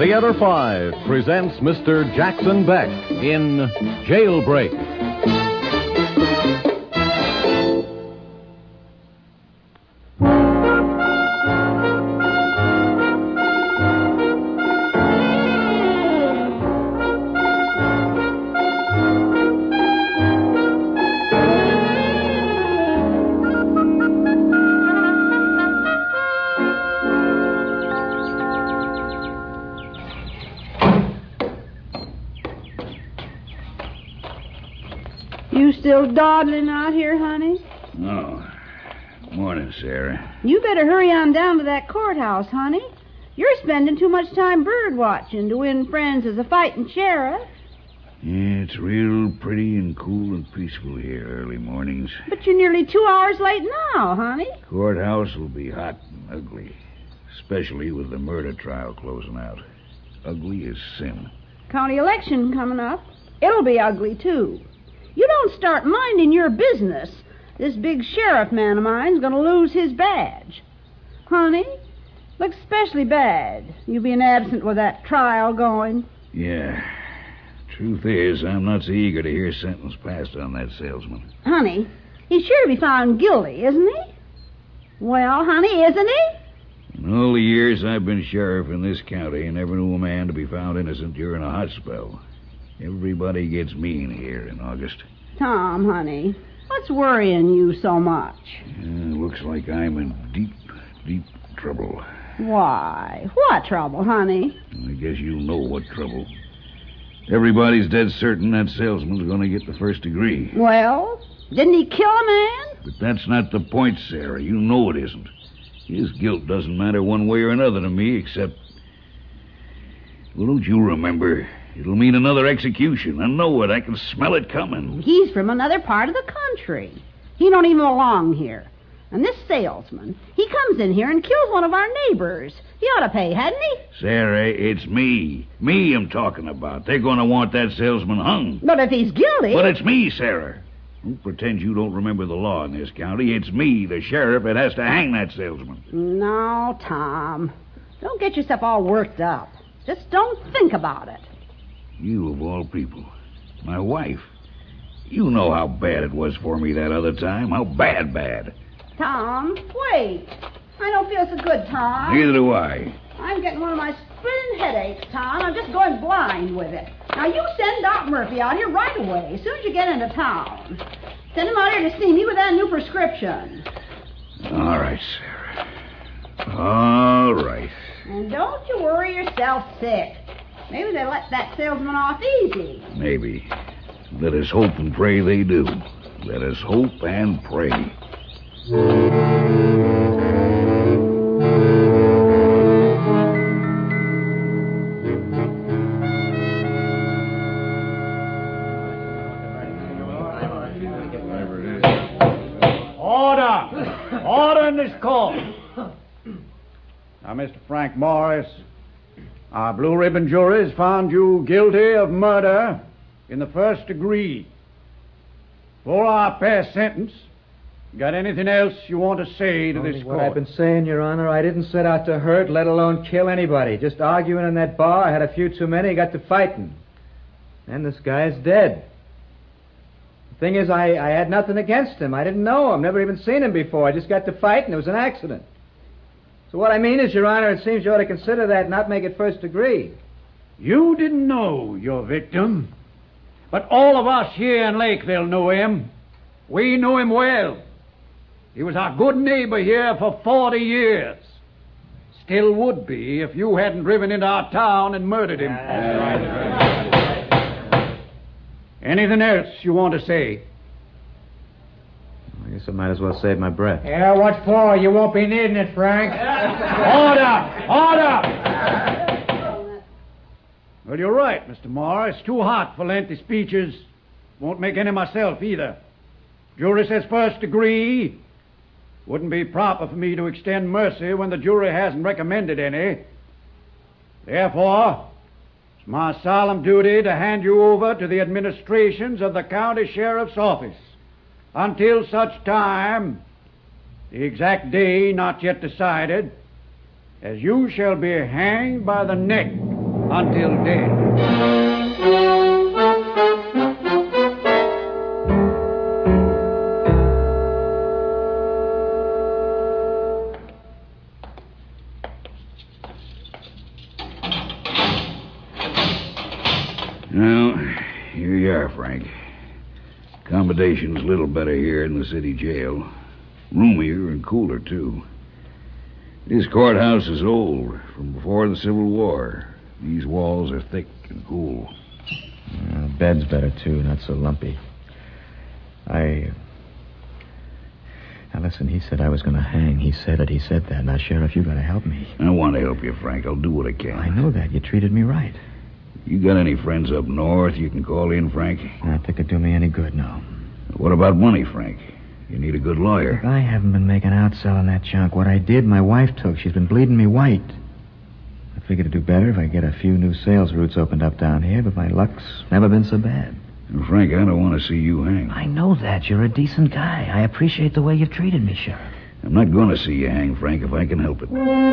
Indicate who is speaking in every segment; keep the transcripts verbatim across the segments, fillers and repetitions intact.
Speaker 1: Theater five presents Mister Jackson Beck in Jailbreak.
Speaker 2: You still dawdling out here, honey?
Speaker 3: Oh. Morning, Sarah.
Speaker 2: You better hurry on down to that courthouse, honey. You're spending too much time bird watching to win friends as a fighting sheriff.
Speaker 3: Yeah, it's real pretty and cool and peaceful here early mornings.
Speaker 2: But you're nearly two hours late now, honey.
Speaker 3: Courthouse will be hot and ugly, especially with the murder trial closing out. Ugly as sin.
Speaker 2: County election coming up. It'll be ugly, too. You don't start minding your business, this big sheriff man of mine's going to lose his badge. Honey, looks especially bad, you being absent with that trial going.
Speaker 3: Yeah. Truth is, I'm not so eager to hear sentence passed on that salesman.
Speaker 2: Honey, he's sure to be found guilty, isn't he? Well, honey, isn't he?
Speaker 3: In all the years I've been sheriff in this county, I never knew a man to be found innocent during a hot spell. Everybody gets mean here in August.
Speaker 2: Tom, honey, what's worrying you so much?
Speaker 3: Yeah, looks like I'm in deep, deep trouble.
Speaker 2: Why? What trouble, honey?
Speaker 3: I guess you know what trouble. Everybody's dead certain that salesman's going to get the first degree.
Speaker 2: Well, didn't he kill a man?
Speaker 3: But that's not the point, Sarah. You know it isn't. His guilt doesn't matter one way or another to me, except... Well, don't you remember... It'll mean another execution. I know it. I can smell it coming.
Speaker 2: He's from another part of the country. He don't even belong here. And this salesman, he comes in here and kills one of our neighbors. He ought to pay, hadn't he?
Speaker 3: Sarah, it's me. Me I'm talking about. They're going to want that salesman hung.
Speaker 2: But if he's guilty...
Speaker 3: But it's me, Sarah. Don't pretend you don't remember the law in this county. It's me, the sheriff, that has to hang that salesman.
Speaker 2: No, Tom. Don't get yourself all worked up. Just don't think about it.
Speaker 3: You, of all people. My wife. You know how bad it was for me that other time. How bad, bad.
Speaker 2: Tom, wait. I don't feel so good, Tom.
Speaker 3: Neither do I.
Speaker 2: I'm getting one of my splitting headaches, Tom. I'm just going blind with it. Now, you send Doc Murphy out here right away, as soon as you get into town. Send him out here to see me with that new prescription.
Speaker 3: All right, Sarah. All right.
Speaker 2: And don't you worry yourself sick. Maybe they let that salesman off easy.
Speaker 3: Maybe. Let us hope and pray they do. Let us hope and pray.
Speaker 4: Order! Order in this court. Now, Mister Frank Morris, our blue ribbon jury has found you guilty of murder in the first degree. For our pass sentence, got anything else you want to say to
Speaker 5: Only
Speaker 4: this
Speaker 5: what
Speaker 4: court?
Speaker 5: I've been saying, Your Honor. I didn't set out to hurt, let alone kill anybody. Just arguing in that bar. I had a few too many, got to fighting. And this guy is dead. The thing is, I, I had nothing against him. I didn't know him, never even seen him before. I just got to fighting. It was an accident. So what I mean is, Your Honor, it seems you ought to consider that and not make it first degree.
Speaker 4: You didn't know your victim, but all of us here in Lakeville knew him. We knew him well. He was our good neighbor here for forty years. Still would be if you hadn't driven into our town and murdered him. Anything else you want to say?
Speaker 5: I guess I might as well save my breath.
Speaker 6: Yeah, what for? You won't be needing it, Frank.
Speaker 4: Order! Order! Well, you're right, Mister Morris. Too hot for lengthy speeches. Won't make any myself either. Jury says first degree. Wouldn't be proper for me to extend mercy when the jury hasn't recommended any. Therefore, it's my solemn duty to hand you over to the administrations of the county sheriff's office until such time, the exact day not yet decided, as you shall be hanged by the neck until dead.
Speaker 3: Well, here you are, Frank. Accommodation's a little better here in the city jail. Roomier and cooler, too. This courthouse is old, from before the Civil War. These walls are thick and cool.
Speaker 5: Uh, the bed's better, too, not so lumpy. I... Now, listen, he said I was going to hang. He said it, he said that. Now, Sheriff, you got to help me.
Speaker 3: I want to help you, Frank. I'll do what I can.
Speaker 5: I know that. You treated me right.
Speaker 3: You got any friends up north you can call in, Frank?
Speaker 5: Not that could do me any good, no.
Speaker 3: What about money, Frank? You need a good lawyer.
Speaker 5: Look, I haven't been making out selling that junk. What I did, my wife took. She's been bleeding me white. I figured to do better if I get a few new sales routes opened up down here, but my luck's never been so bad.
Speaker 3: Well, Frank, I don't want to see you hang.
Speaker 5: I know that. You're a decent guy. I appreciate the way you've treated me, Sheriff.
Speaker 3: I'm not going to see you hang, Frank, if I can help it.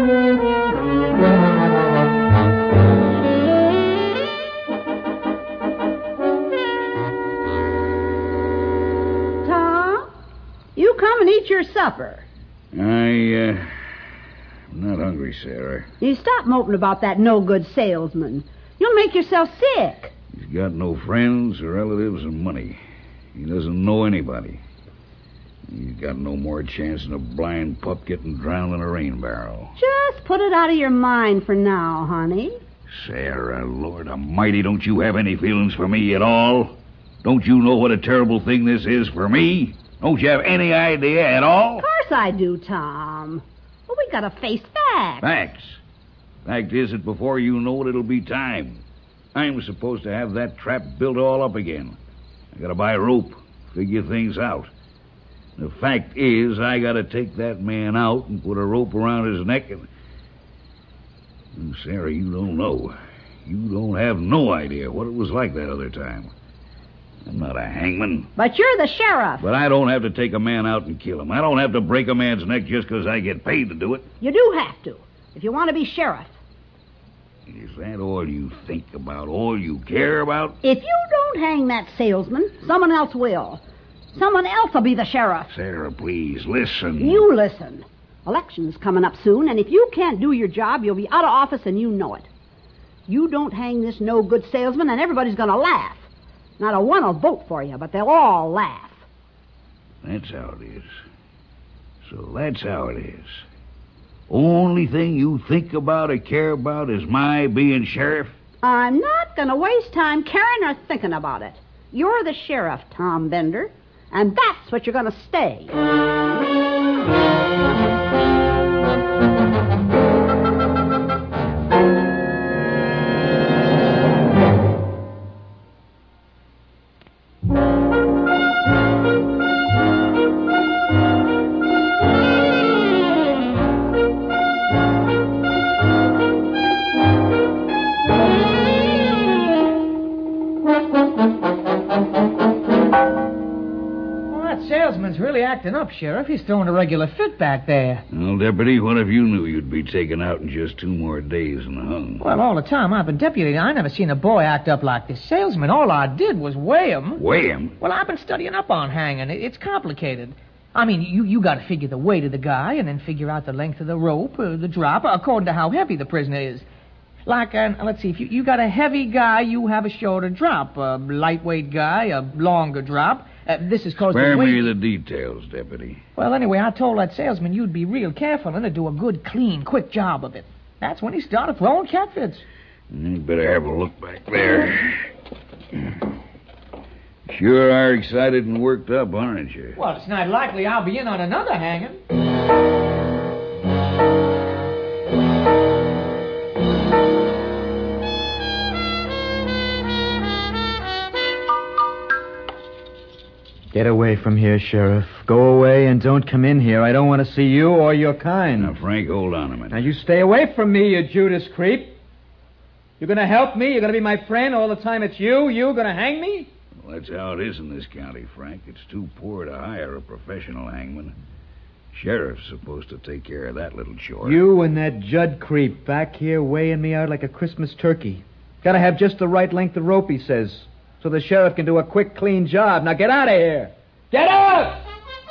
Speaker 2: Tom, you come and eat your supper.
Speaker 3: I, uh... I'm not hungry, Sarah.
Speaker 2: You stop moping about that no-good salesman. You'll make yourself sick.
Speaker 3: He's got no friends or relatives or money. He doesn't know anybody. He's got no more chance than a blind pup getting drowned in a rain barrel.
Speaker 2: Just put it out of your mind for now, honey.
Speaker 3: Sarah, Lord Almighty, don't you have any feelings for me at all? Don't you know what a terrible thing this is for me? Don't you have any idea at all?
Speaker 2: Of course I do, Tom. Well, we gotta face facts.
Speaker 3: Facts. Fact is that before you know it, it'll be time. I'm supposed to have that trap built all up again. I gotta buy a rope, figure things out. The fact is, I gotta take that man out and put a rope around his neck and... and Sarah, you don't know. You don't have no idea what it was like that other time. I'm not a hangman.
Speaker 2: But you're the sheriff.
Speaker 3: But I don't have to take a man out and kill him. I don't have to break a man's neck just because I get paid to do it.
Speaker 2: You do have to, if you want to be sheriff.
Speaker 3: Is that all you think about, all you care about?
Speaker 2: If you don't hang that salesman, someone else will. Someone else will be the sheriff.
Speaker 3: Sarah, please, listen.
Speaker 2: You listen. Election's coming up soon, and if you can't do your job, you'll be out of office and you know it. You don't hang this no-good salesman, and everybody's going to laugh. Not a one will vote for you, but they'll all laugh.
Speaker 3: That's how it is. So that's how it is. Only thing you think about or care about is my being sheriff?
Speaker 2: I'm not going to waste time caring or thinking about it. You're the sheriff, Tom Bender, and that's what you're going to stay.
Speaker 6: Really acting up, Sheriff. He's throwing a regular fit back there.
Speaker 3: Well, Deputy, what if you knew you'd be taken out in just two more days and hung?
Speaker 6: Well, all the time I've been deputy, I never seen a boy act up like this salesman. All I did was weigh him.
Speaker 3: Weigh him?
Speaker 6: Well, I've been studying up on hanging. It's complicated. I mean, you, you got to figure the weight of the guy and then figure out the length of the rope, uh, the drop, according to how heavy the prisoner is. Like, uh, let's see, if you, you got a heavy guy, you have a shorter drop. A lightweight guy, a longer drop. Uh, this is cause
Speaker 3: Spare
Speaker 6: the weight...
Speaker 3: me the details, Deputy.
Speaker 6: Well, anyway, I told that salesman you'd be real careful and to do a good, clean, quick job of it. That's when he started throwing catfits.
Speaker 3: You better have a look back there. Sure are excited and worked up, aren't you?
Speaker 6: Well, it's not likely I'll be in on another hanging.
Speaker 5: Get away from here, Sheriff. Go away and don't come in here. I don't want to see you or your kind.
Speaker 3: Now, Frank, hold on a minute.
Speaker 5: Now, you stay away from me, you Judas creep. You're going to help me? You're going to be my friend all the time it's you? You going to hang me?
Speaker 3: Well, that's how it is in this county, Frank. It's too poor to hire a professional hangman. Sheriff's supposed to take care of that little chore.
Speaker 5: You and that Judd creep back here weighing me out like a Christmas turkey. Gotta have just the right length of rope, he says, so the sheriff can do a quick, clean job. Now get out of here! Get out!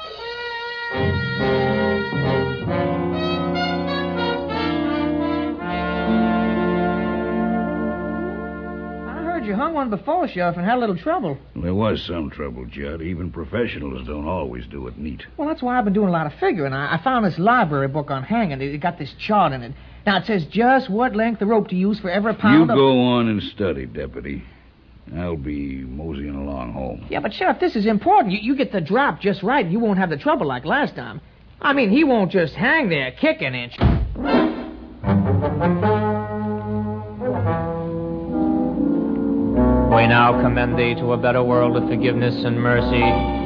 Speaker 6: You hung one before, Sheriff, and had a little trouble.
Speaker 3: Well, there was some trouble, Judd. Even professionals don't always do it neat.
Speaker 6: Well, that's why I've been doing a lot of figuring. I, I found this library book on hanging. It, it got this chart in it. Now, it says just what length of rope to use for every pound
Speaker 3: You
Speaker 6: of...
Speaker 3: go on and study, Deputy. I'll be moseying along home.
Speaker 6: Yeah, but, Sheriff, this is important. You, you get the drop just right, and you won't have the trouble like last time. I mean, he won't just hang there kicking it.
Speaker 7: We now commend thee to a better world of forgiveness and mercy.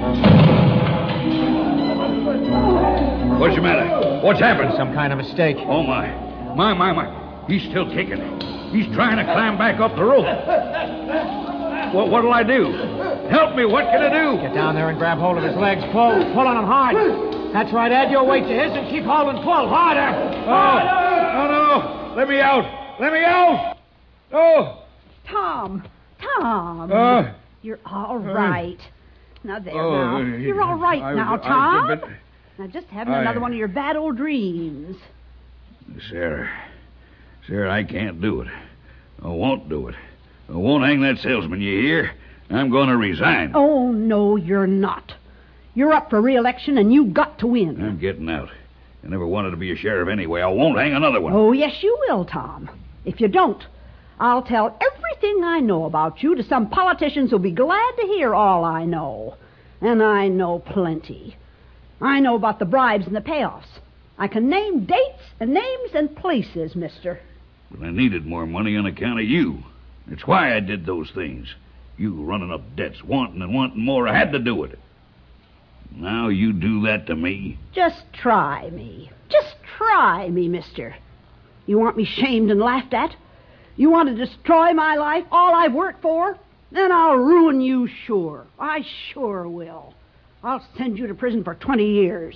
Speaker 3: What's the matter? What's happened?
Speaker 7: Some kind of mistake.
Speaker 3: Oh, my. My, my, my. He's still kicking. He's trying to climb back up the rope. What, what'll I do? Help me. What can I do?
Speaker 7: Get down there and grab hold of his legs. Pull. Pull on him hard. That's right. Add your weight to his and keep holding. Pull. Harder.
Speaker 3: Oh, no, no. Let me out. Let me out. Oh.
Speaker 2: Tom. Tom.
Speaker 3: Uh,
Speaker 2: You're all right. Now, there
Speaker 3: oh,
Speaker 2: now. You're all right
Speaker 3: I,
Speaker 2: now,
Speaker 3: I,
Speaker 2: Tom.
Speaker 3: I, but,
Speaker 2: now, just having
Speaker 3: I,
Speaker 2: another one of your bad old dreams.
Speaker 3: Sarah. Sarah, I can't do it. I won't do it. I won't hang that salesman, you hear? I'm going to resign.
Speaker 2: Oh, no, you're not. You're up for re-election, and you got to win.
Speaker 3: I'm getting out. I never wanted to be a sheriff anyway. I won't hang another one.
Speaker 2: Oh, yes, you will, Tom. If you don't, I'll tell everything I know about you to some politicians who'll be glad to hear all I know. And I know plenty. I know about the bribes and the payoffs. I can name dates and names and places, mister.
Speaker 3: But I needed more money on account of you. That's why I did those things. You running up debts, wanting and wanting more. I had to do it. Now you do that to me?
Speaker 2: Just try me. Just try me, mister. You want me shamed and laughed at? You want to destroy my life, all I've worked for? Then I'll ruin you sure. I sure will. I'll send you to prison for twenty years.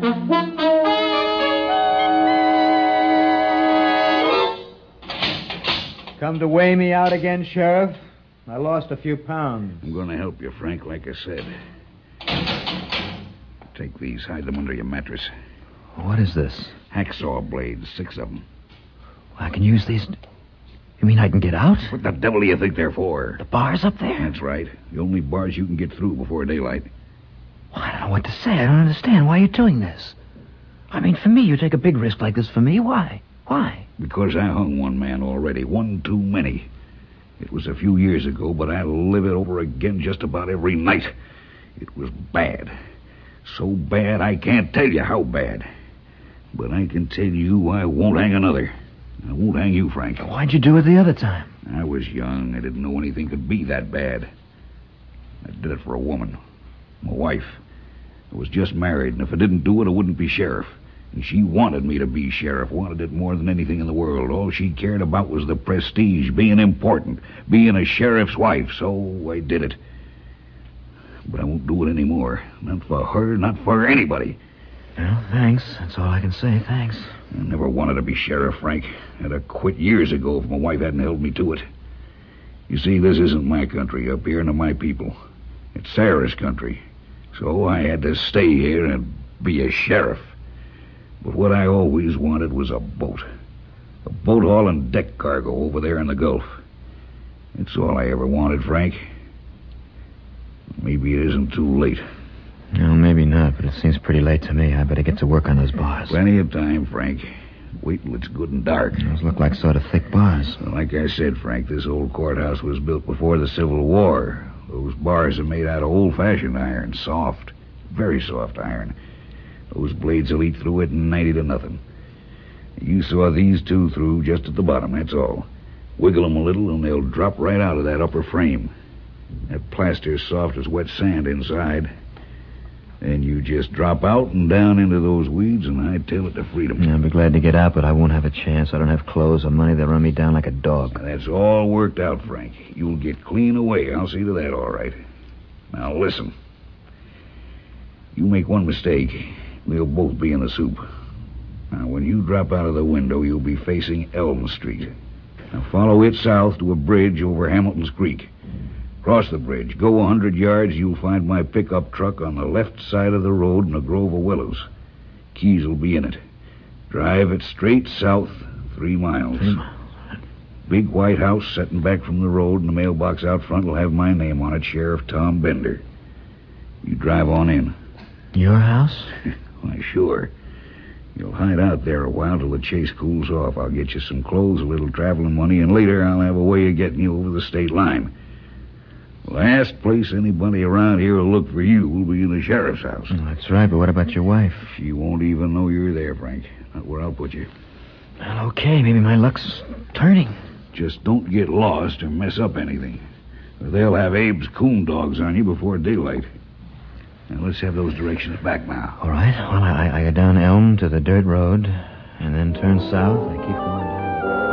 Speaker 5: Come to weigh me out again, Sheriff? I lost a few pounds.
Speaker 3: I'm going to help you, Frank, like I said. Take these, hide them under your mattress.
Speaker 8: What is this?
Speaker 3: Hacksaw blades, six of them.
Speaker 8: I can use these... You mean I can get out?
Speaker 3: What the devil do you think they're for?
Speaker 8: The bars up there?
Speaker 3: That's right. The only bars you can get through before daylight.
Speaker 8: Well, I don't know what to say. I don't understand. Why are you doing this? I mean, for me, you take a big risk like this for me. Why? Why?
Speaker 3: Because I hung one man already. One too many. It was a few years ago, but I'll live it over again just about every night. It was bad. So bad I can't tell you how bad. But I can tell you I won't hang another. I won't hang you, Frank.
Speaker 8: Why'd you do it the other time?
Speaker 3: I was young. I didn't know anything could be that bad. I did it for a woman. My wife. I was just married, and if I didn't do it, I wouldn't be sheriff. And she wanted me to be sheriff, wanted it more than anything in the world. All she cared about was the prestige, being important, being a sheriff's wife. So I did it. But I won't do it anymore. Not for her, not for anybody.
Speaker 8: Well, thanks. That's all I can say. Thanks.
Speaker 3: I never wanted to be sheriff, Frank. I'd have quit years ago if my wife hadn't held me to it. You see, this isn't my country up here, nor my people. It's Sarah's country. So I had to stay here and be a sheriff. But what I always wanted was a boat. A boat hauling deck cargo over there in the Gulf. It's all I ever wanted, Frank. Maybe it isn't too late.
Speaker 8: No, maybe not, but it seems pretty late to me. I better get to work on those bars.
Speaker 3: Plenty of time, Frank. Wait till it's good and dark.
Speaker 8: Those look like sort of thick bars.
Speaker 3: Well, like I said, Frank, this old courthouse was built before the Civil War. Those bars are made out of old-fashioned iron, soft, very soft iron. Those blades will eat through it in ninety to nothing. You saw these two through just at the bottom, that's all. Wiggle them a little, and they'll drop right out of that upper frame. That plaster's soft as wet sand inside. Then you just drop out and down into those weeds, and I tail it to freedom.
Speaker 8: Yeah, I'll be glad to get out, but I won't have a chance. I don't have clothes or money. They'll run me down like a dog.
Speaker 3: That's all worked out, Frank. You'll get clean away. I'll see to that, all right. Now, listen. You make one mistake, They'll both be in the soup. Now, when you drop out of the window, you'll be facing Elm Street. Now, follow it south to a bridge over Hamilton's Creek. Cross the bridge. Go a hundred yards, you'll find my pickup truck on the left side of the road in a grove of willows. Keys will be in it. Drive it straight south three miles.
Speaker 8: Three miles.
Speaker 3: Big white house setting back from the road, and the mailbox out front will have my name on it, Sheriff Tom Bender. You drive on in.
Speaker 8: Your house?
Speaker 3: Why, sure. You'll hide out there a while till the chase cools off. I'll get you some clothes, a little traveling money, and later I'll have a way of getting you over the state line. The last place anybody around here will look for you will be in the sheriff's house.
Speaker 8: Oh, that's right, but what about your wife?
Speaker 3: She won't even know you're there, Frank. Not where I'll put you.
Speaker 8: Well, okay, maybe my luck's turning.
Speaker 3: Just don't get lost or mess up anything. Or they'll have Abe's coon dogs on you before daylight. Now, let's have those directions back now.
Speaker 8: All right. Well, I, I go down Elm to the dirt road, and then turn south. I keep going down.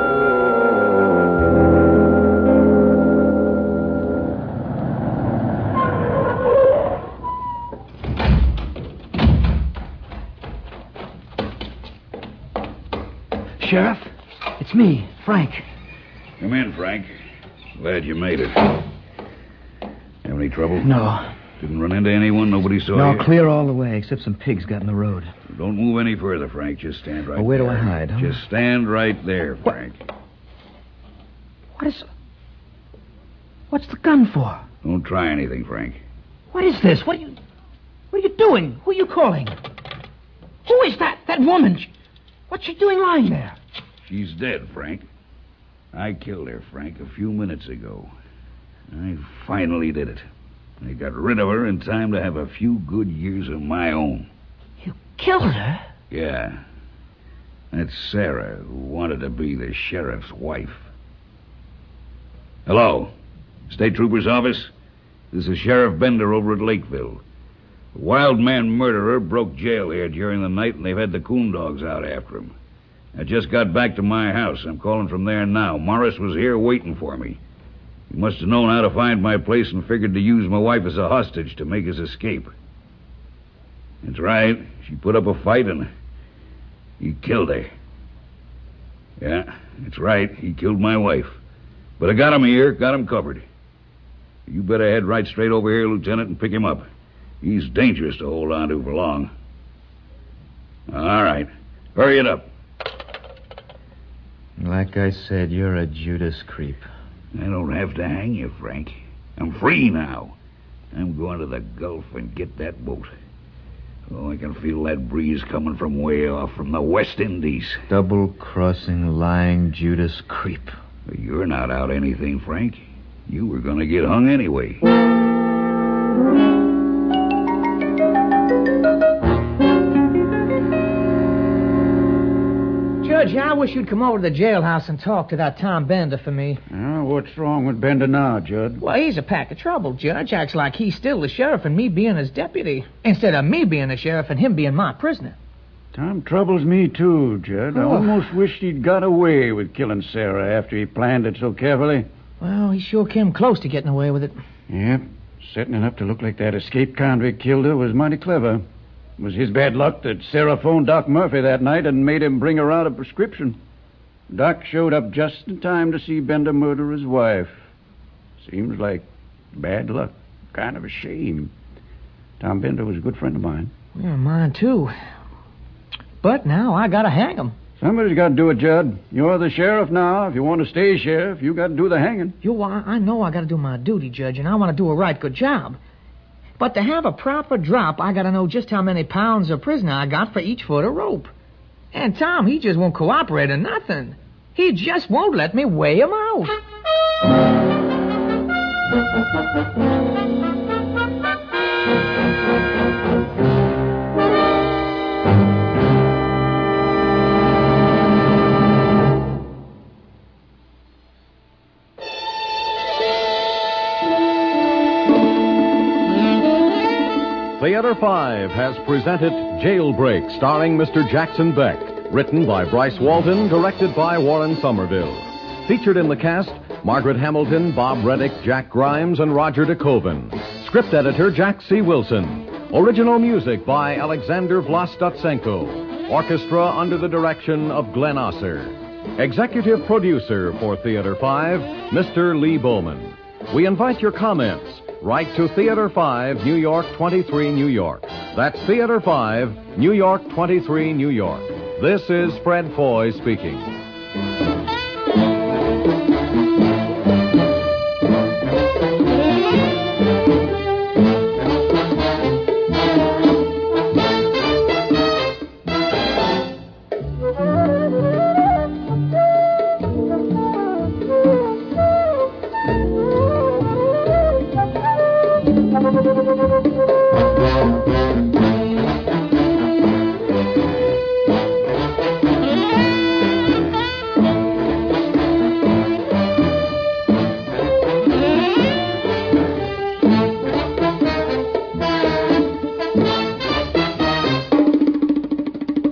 Speaker 8: Sheriff, it's me, Frank.
Speaker 3: Come in, Frank. Glad you made it. Have any trouble?
Speaker 8: No.
Speaker 3: Didn't run into anyone? Nobody saw
Speaker 8: No,
Speaker 3: you?
Speaker 8: clear all the way, except some pigs got in the road.
Speaker 3: Don't move any further, Frank. Just stand right
Speaker 8: Well, where
Speaker 3: there.
Speaker 8: do I hide, huh?
Speaker 3: Just stand right there, Frank.
Speaker 8: What is... What's the gun for?
Speaker 3: Don't try anything, Frank.
Speaker 8: What is this? What are you... What are you doing? Who are you calling? Who is that? That woman? What's she doing lying there?
Speaker 3: She's dead, Frank. I killed her, Frank, a few minutes ago. I finally did it. I got rid of her in time to have a few good years of my own.
Speaker 8: You killed her?
Speaker 3: Yeah. That's Sarah, who wanted to be the sheriff's wife. Hello. State Trooper's office? This is Sheriff Bender over at Lakeville. The wild man murderer broke jail here during the night, and they've had the coon dogs out after him. I just got back to my house. I'm calling from there now. Morris was here waiting for me. He must have known how to find my place and figured to use my wife as a hostage to make his escape. That's right. She put up a fight and he killed her. Yeah, that's right. He killed my wife. But I got him here, got him covered. You better head right straight over here, Lieutenant, and pick him up. He's dangerous to hold on to for long. All right. Hurry it up.
Speaker 8: Like I said, you're a Judas creep.
Speaker 3: I don't have to hang you, Frank. I'm free now. I'm going to the Gulf and get that boat. Oh, I can feel that breeze coming from way off from the West Indies.
Speaker 8: Double-crossing, lying Judas creep.
Speaker 3: You're not out anything, Frank. You were going to get hung anyway.
Speaker 6: Judge, I wish you'd come over to the jailhouse and talk to that Tom Bender for me.
Speaker 4: Oh, what's wrong with Bender now, Judd?
Speaker 6: Well, he's a pack of trouble, Judge. Acts like he's still the sheriff and me being his deputy, instead of me being the sheriff and him being my prisoner.
Speaker 4: Tom troubles me, too, Judd. I
Speaker 6: Oh.
Speaker 4: almost wished he'd got away with killing Sarah after he planned it so carefully.
Speaker 6: Well, he sure came close to getting away with it.
Speaker 4: Yep. Setting it up to look like that escaped convict killed her was mighty clever. It was his bad luck that Sarah phoned Doc Murphy that night and made him bring her out a prescription. Doc showed up just in time to see Bender murder his wife. Seems like bad luck. Kind of a shame. Tom Bender was a good friend of mine.
Speaker 6: Yeah, mine, too. But now I gotta hang him.
Speaker 4: Somebody's got to do it, Judd. You're the sheriff now. If you want to stay sheriff, you got to do the hanging.
Speaker 6: You, I, I know I gotta do my duty, Judge, and I want to do a right good job. But to have a proper drop, I gotta know just how many pounds of prisoner I got for each foot of rope. And Tom, he just won't cooperate or nothing. He just won't let me weigh him out.
Speaker 1: Theater five has presented Jailbreak, starring Mister Jackson Beck. Written by Bryce Walton, directed by Warren Somerville. Featured in the cast, Margaret Hamilton, Bob Reddick, Jack Grimes, and Roger DeKoven. Script editor, Jack C. Wilson. Original music by Alexander Vlastotsenko. Orchestra under the direction of Glenn Osser. Executive producer for Theater five, Mister Lee Bowman. We invite your comments. Write to Theater five, New York twenty-three, New York. That's Theater five, New York twenty-three, New York. This is Fred Foy speaking.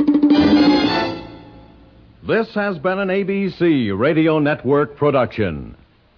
Speaker 1: This has been an A B C Radio Network production.